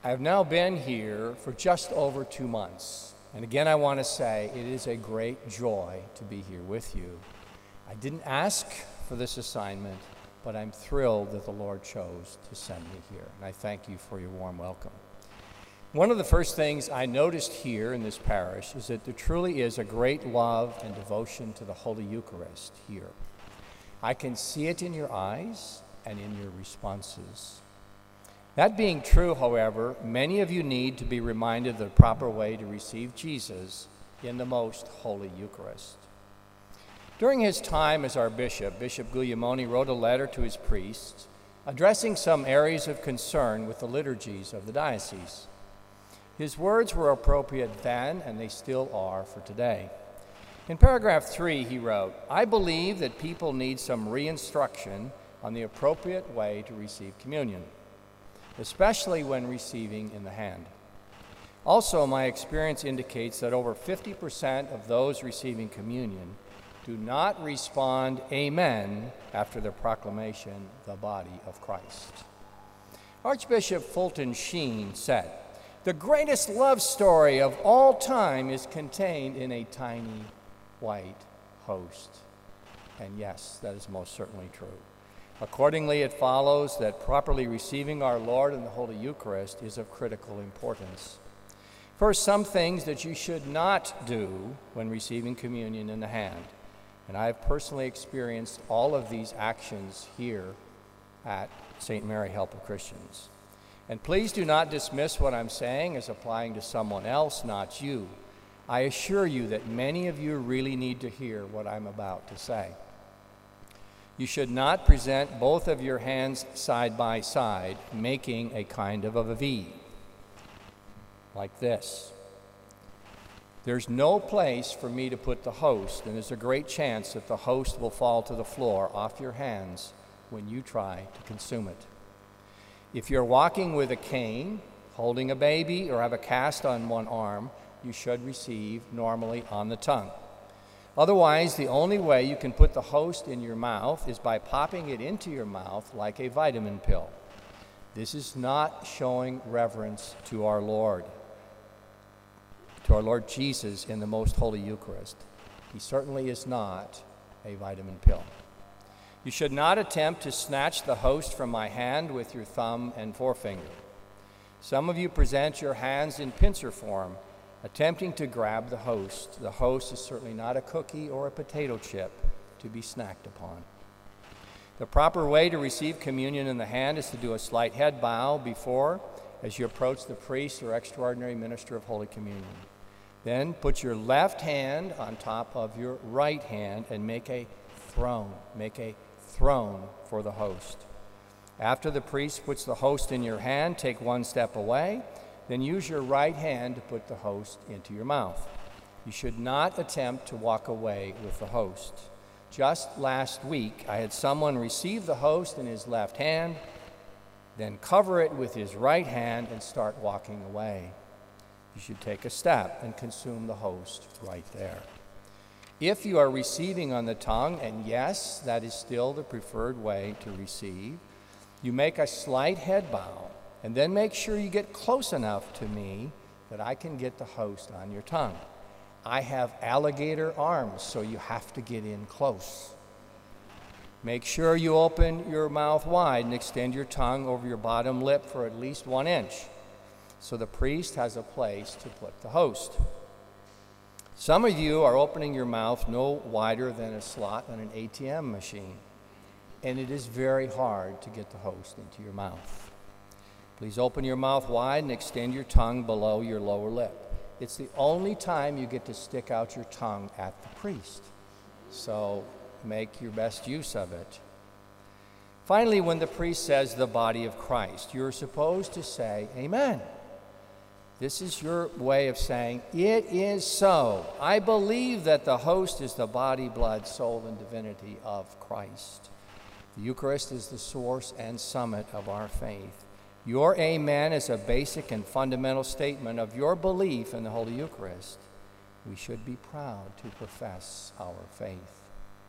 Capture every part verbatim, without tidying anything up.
I have now been here for just over two months. And again, I want to say it is a great joy to be here with you. I didn't ask for this assignment, but I'm thrilled that the Lord chose to send me here. And I thank you for your warm welcome. One of the first things I noticed here in this parish is that there truly is a great love and devotion to the Holy Eucharist here. I can see it in your eyes and in your responses. That being true, however, many of you need to be reminded of the proper way to receive Jesus in the most Holy Eucharist. During his time as our bishop, Bishop Guglielmone wrote a letter to his priests addressing some areas of concern with the liturgies of the diocese. His words were appropriate then, and they still are for today. In paragraph three, he wrote, "I believe that people need some re-instruction on the appropriate way to receive communion, especially when receiving in the hand. Also, my experience indicates that over fifty percent of those receiving communion do not respond amen after the proclamation, the body of Christ." Archbishop Fulton Sheen said, "The greatest love story of all time is contained in a tiny white host." And yes, that is most certainly true. Accordingly, it follows that properly receiving our Lord in the Holy Eucharist is of critical importance. First, some things that you should not do when receiving communion in the hand. And I have personally experienced all of these actions here at Saint Mary Help of Christians. And please do not dismiss what I'm saying as applying to someone else, not you. I assure you that many of you really need to hear what I'm about to say. You should not present both of your hands side by side, making a kind of a V, like this. There's no place for me to put the host, and there's a great chance that the host will fall to the floor off your hands when you try to consume it. If you're walking with a cane, holding a baby, or have a cast on one arm, you should receive normally on the tongue. Otherwise, the only way you can put the host in your mouth is by popping it into your mouth like a vitamin pill. This is not showing reverence to our Lord, to our Lord Jesus in the most Holy Eucharist. He certainly is not a vitamin pill. You should not attempt to snatch the host from my hand with your thumb and forefinger. Some of you present your hands in pincer form, attempting to grab the host. The host is certainly not a cookie or a potato chip to be snacked upon. The proper way to receive communion in the hand is to do a slight head bow before as you approach the priest or extraordinary minister of Holy Communion. Then put your left hand on top of your right hand and make a throne. Make a throne for the host. After the priest puts the host in your hand, take one step away. Then use your right hand to put the host into your mouth. You should not attempt to walk away with the host. Just last week, I had someone receive the host in his left hand, then cover it with his right hand and start walking away. You should take a step and consume the host right there. If you are receiving on the tongue, and yes, that is still the preferred way to receive, you make a slight head bow. And then make sure you get close enough to me that I can get the host on your tongue. I have alligator arms, so you have to get in close. Make sure you open your mouth wide and extend your tongue over your bottom lip for at least one inch, so the priest has a place to put the host. Some of you are opening your mouth no wider than a slot on an A T M machine, and it is very hard to get the host into your mouth. Please open your mouth wide and extend your tongue below your lower lip. It's the only time you get to stick out your tongue at the priest, so make your best use of it. Finally, when the priest says the body of Christ, you're supposed to say amen. This is your way of saying, it is so. I believe that the host is the body, blood, soul, and divinity of Christ. The Eucharist is the source and summit of our faith. Your amen is a basic and fundamental statement of your belief in the Holy Eucharist. We should be proud to profess our faith.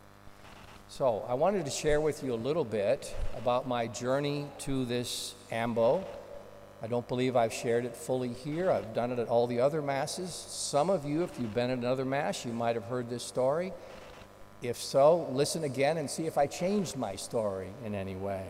So I wanted to share with you a little bit about my journey to this A M B O, I don't believe I've shared it fully here. I've done it at all the other Masses. Some of you, if you've been at another Mass, you might have heard this story. If so, listen again and see if I changed my story in any way.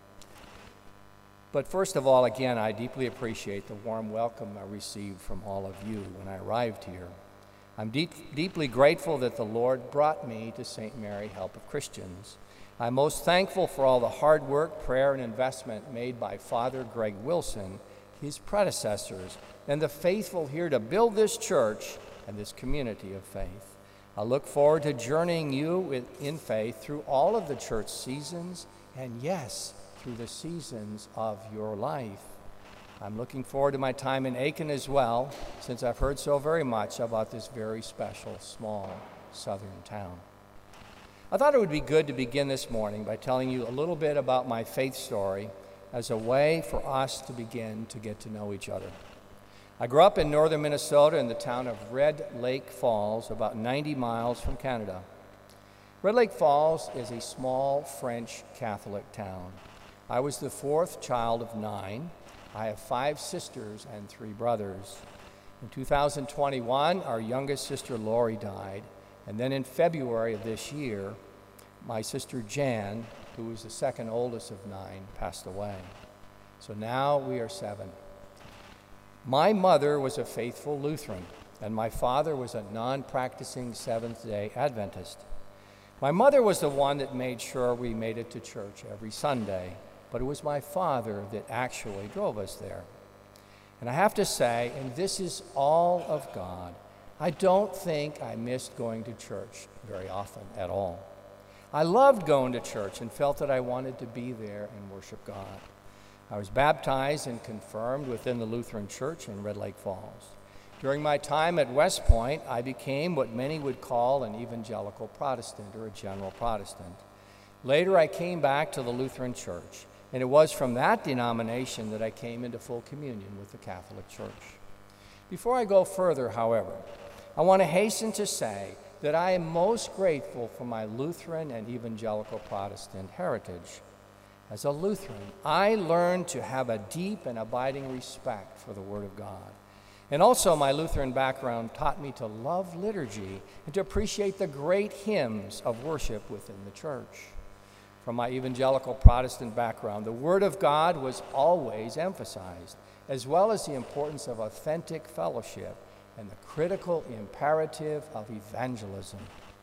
But first of all, again, I deeply appreciate the warm welcome I received from all of you when I arrived here. I'm deep, deeply grateful that the Lord brought me to Saint Mary Help of Christians. I'm most thankful for all the hard work, prayer, and investment made by Father Greg Wilson, his predecessors, and the faithful here to build this church and this community of faith. I look forward to journeying you in faith through all of the church seasons, and yes, through the seasons of your life. I'm looking forward to my time in Aiken as well, since I've heard so very much about this very special, small southern town. I thought it would be good to begin this morning by telling you a little bit about my faith story as a way for us to begin to get to know each other. I grew up in northern Minnesota in the town of Red Lake Falls, about ninety miles from Canada. Red Lake Falls is a small French Catholic town. I was the fourth child of nine. I have five sisters and three brothers. In two thousand twenty-one, our youngest sister Lori died. And then in February of this year, my sister Jan, who was the second oldest of nine, passed away. So now we are seven. My mother was a faithful Lutheran, and my father was a non-practicing Seventh-day Adventist. My mother was the one that made sure we made it to church every Sunday, but it was my father that actually drove us there. And I have to say, and this is all of God, I don't think I missed going to church very often at all. I loved going to church and felt that I wanted to be there and worship God. I was baptized and confirmed within the Lutheran Church in Red Lake Falls. During my time at West Point, I became what many would call an evangelical Protestant or a general Protestant. Later, I came back to the Lutheran Church, and it was from that denomination that I came into full communion with the Catholic Church. Before I go further, however, I want to hasten to say that I am most grateful for my Lutheran and evangelical Protestant heritage. As a Lutheran, I learned to have a deep and abiding respect for the Word of God. And also, my Lutheran background taught me to love liturgy and to appreciate the great hymns of worship within the church. From my evangelical Protestant background, the Word of God was always emphasized, as well as the importance of authentic fellowship and the critical imperative of evangelism.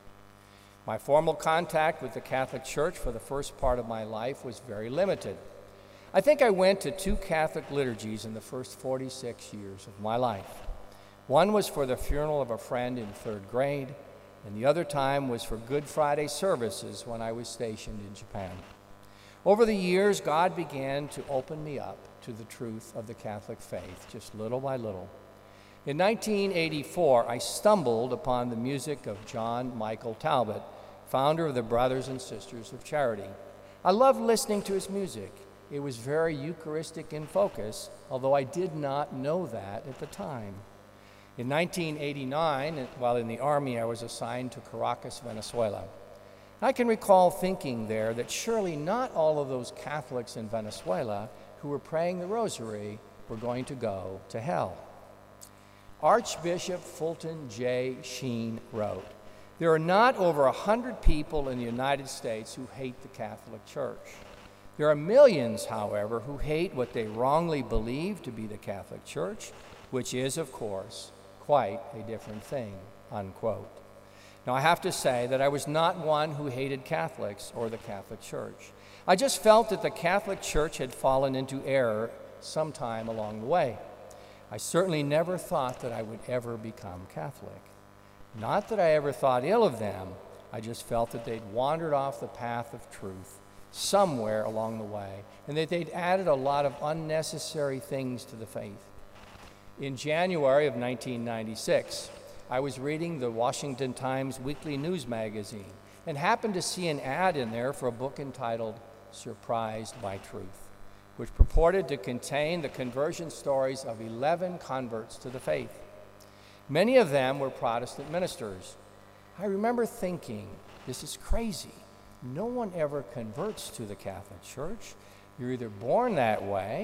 My formal contact with the Catholic Church for the first part of my life was very limited. I think I went to two Catholic liturgies in the first forty-six years of my life. One was for the funeral of a friend in third grade, and the other time was for Good Friday services when I was stationed in Japan. Over the years, God began to open me up to the truth of the Catholic faith, just little by little. In nineteen eighty-four, I stumbled upon the music of John Michael Talbot, founder of the Brothers and Sisters of Charity. I loved listening to his music. It was very Eucharistic in focus, although I did not know that at the time. In nineteen eighty-nine, while in the Army, I was assigned to Caracas, Venezuela. I can recall thinking there that surely not all of those Catholics in Venezuela who were praying the Rosary were going to go to hell. Archbishop Fulton J. Sheen wrote, "There are not over a hundred people in the United States who hate the Catholic Church. There are millions, however, who hate what they wrongly believe to be the Catholic Church, which is, of course, quite a different thing," unquote. Now, I have to say that I was not one who hated Catholics or the Catholic Church. I just felt that the Catholic Church had fallen into error sometime along the way. I certainly never thought that I would ever become Catholic. Not that I ever thought ill of them, I just felt that they'd wandered off the path of truth somewhere along the way, and that they'd added a lot of unnecessary things to the faith. In January of nineteen ninety-six, I was reading the Washington Times weekly news magazine and happened to see an ad in there for a book entitled Surprised by Truth, which purported to contain the conversion stories of eleven converts to the faith. Many of them were Protestant ministers. I remember thinking, this is crazy. No one ever converts to the Catholic Church. You're either born that way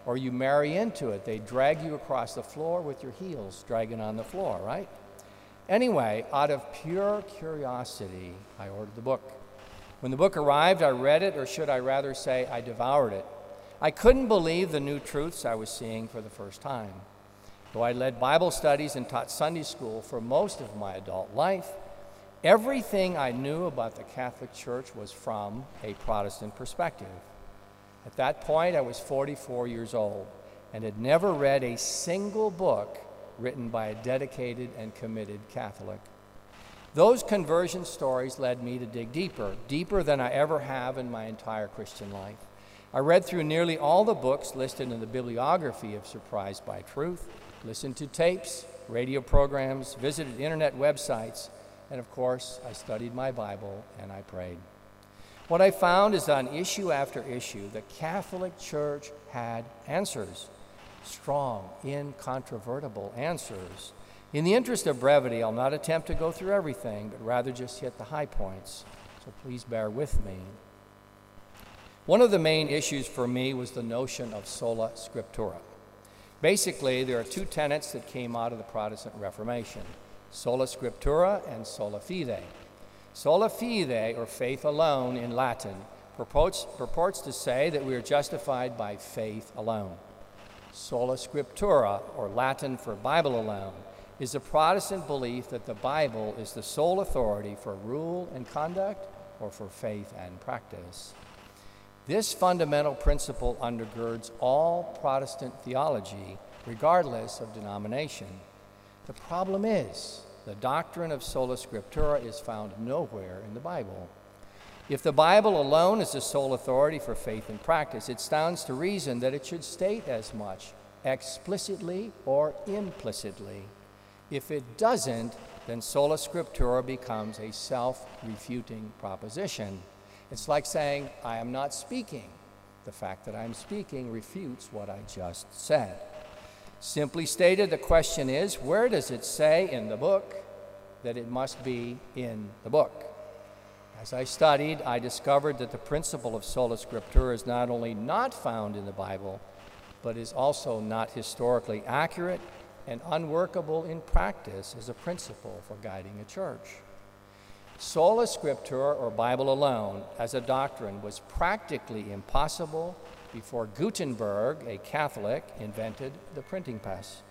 or you marry into it. They drag you across the floor with your heels dragging on the floor, right? Anyway, out of pure curiosity, I ordered the book. When the book arrived, I read it, or should I rather say, I devoured it. I couldn't believe the new truths I was seeing for the first time. Though I led Bible studies and taught Sunday school for most of my adult life, everything I knew about the Catholic Church was from a Protestant perspective. At that point, I was forty-four years old and had never read a single book written by a dedicated and committed Catholic. Those conversion stories led me to dig deeper, deeper than I ever have in my entire Christian life. I read through nearly all the books listed in the bibliography of Surprised by Truth, listened to tapes, radio programs, visited internet websites, and of course, I studied my Bible and I prayed. What I found is on issue after issue, the Catholic Church had answers, strong, incontrovertible answers. In the interest of brevity, I'll not attempt to go through everything, but rather just hit the high points, so please bear with me. One of the main issues for me was the notion of sola scriptura. Basically, there are two tenets that came out of the Protestant Reformation, sola scriptura and sola fide. Sola fide, or faith alone in Latin, purports, purports to say that we are justified by faith alone. Sola scriptura, or Latin for Bible alone, is a Protestant belief that the Bible is the sole authority for rule and conduct, or for faith and practice. This fundamental principle undergirds all Protestant theology, regardless of denomination. The problem is, the doctrine of sola scriptura is found nowhere in the Bible. If the Bible alone is the sole authority for faith and practice, it stands to reason that it should state as much, explicitly or implicitly. If it doesn't, then sola scriptura becomes a self-refuting proposition. It's like saying, I am not speaking. The fact that I'm speaking refutes what I just said. Simply stated, the question is, where does it say in the book that it must be in the book? As I studied, I discovered that the principle of sola scriptura is not only not found in the Bible, but is also not historically accurate and unworkable in practice as a principle for guiding a church. Sola scriptura, or Bible alone, as a doctrine was practically impossible before Gutenberg, a Catholic, invented the printing press.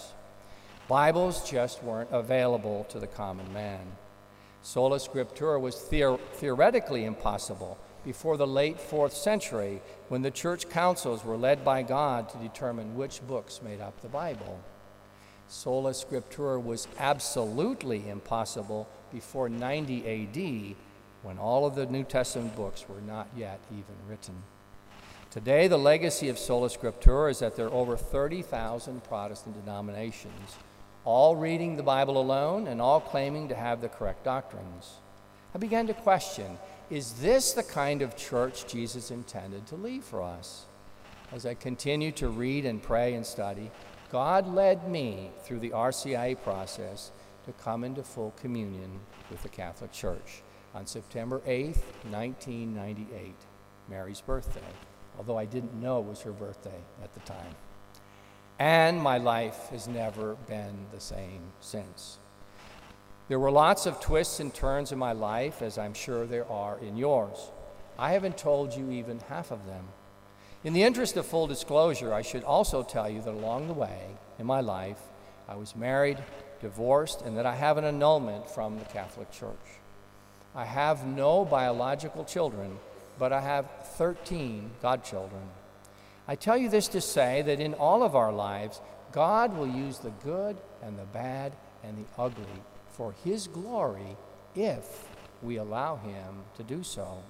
Bibles just weren't available to the common man. Sola scriptura was theor- theoretically impossible before the late fourth century, when the church councils were led by God to determine which books made up the Bible. Sola scriptura was absolutely impossible before ninety A D, when all of the New Testament books were not yet even written. Today, the legacy of sola scriptura is that there are over thirty thousand Protestant denominations, all reading the Bible alone and all claiming to have the correct doctrines. I began to question, is this the kind of church Jesus intended to leave for us? As I continued to read and pray and study, God led me through the R C I A process to come into full communion with the Catholic Church on September eighth, nineteen ninety-eight, Mary's birthday, although I didn't know it was her birthday at the time. And my life has never been the same since. There were lots of twists and turns in my life, as I'm sure there are in yours. I haven't told you even half of them. In the interest of full disclosure, I should also tell you that along the way in my life, I was married, divorced, and that I have an annulment from the Catholic Church. I have no biological children, but I have thirteen godchildren. I tell you this to say that in all of our lives, God will use the good and the bad and the ugly for His glory if we allow Him to do so.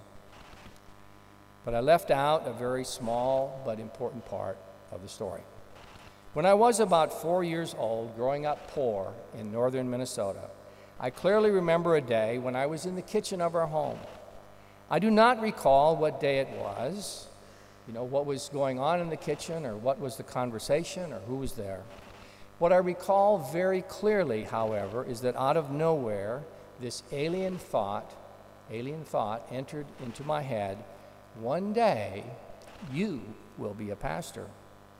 But I left out a very small but important part of the story. When I was about four years old, growing up poor in northern Minnesota, I clearly remember a day when I was in the kitchen of our home. I do not recall what day it was, you know, what was going on in the kitchen, or what was the conversation, or who was there. What I recall very clearly, however, is that out of nowhere, this alien thought, alien thought entered into my head: one day, you will be a pastor.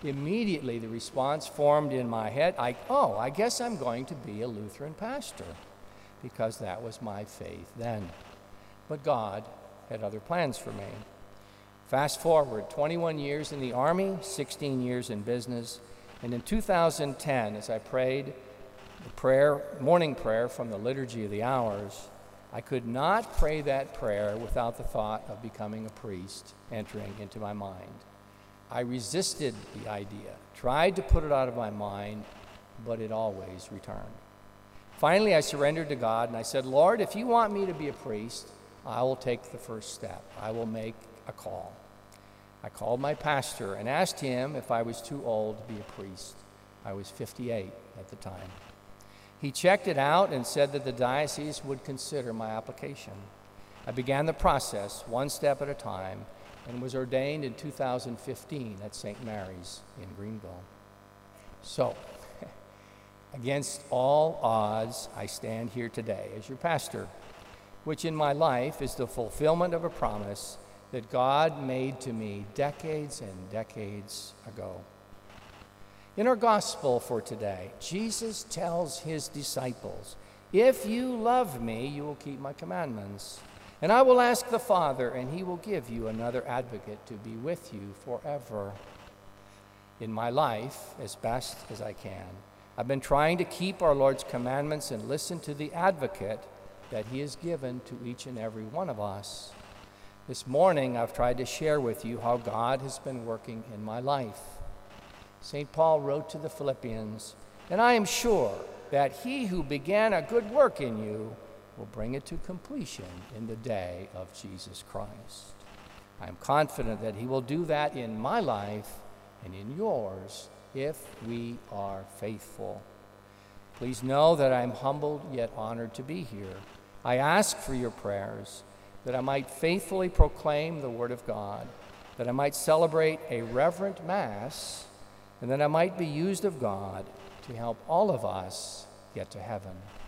immediately the response formed in my head, I, oh, I guess I'm going to be a Lutheran pastor, because that was my faith then. But God had other plans for me. Fast forward, twenty-one years in the Army, sixteen years in business, and in two thousand ten, as I prayed the prayer, morning prayer from the Liturgy of the Hours, I could not pray that prayer without the thought of becoming a priest entering into my mind. I resisted the idea, tried to put it out of my mind, but it always returned. Finally, I surrendered to God, and I said, Lord, if you want me to be a priest, I will take the first step. I will make a call. I called my pastor and asked him if I was too old to be a priest. I was fifty-eight at the time. He checked it out and said that the diocese would consider my application. I began the process one step at a time and was ordained in two thousand fifteen at Saint Mary's in Greenville. So, against all odds, I stand here today as your pastor, which in my life is the fulfillment of a promise that God made to me decades and decades ago. In our gospel for today, Jesus tells his disciples, if you love me, you will keep my commandments. And I will ask the Father, and he will give you another advocate to be with you forever. In my life, as best as I can, I've been trying to keep our Lord's commandments and listen to the advocate that he has given to each and every one of us. This morning, I've tried to share with you how God has been working in my life. Saint Paul wrote to the Philippians, and I am sure that he who began a good work in you will bring it to completion in the day of Jesus Christ. I am confident that he will do that in my life and in yours if we are faithful. Please know that I am humbled yet honored to be here. I ask for your prayers that I might faithfully proclaim the Word of God, that I might celebrate a reverent Mass, and that I might be used of God to help all of us get to heaven.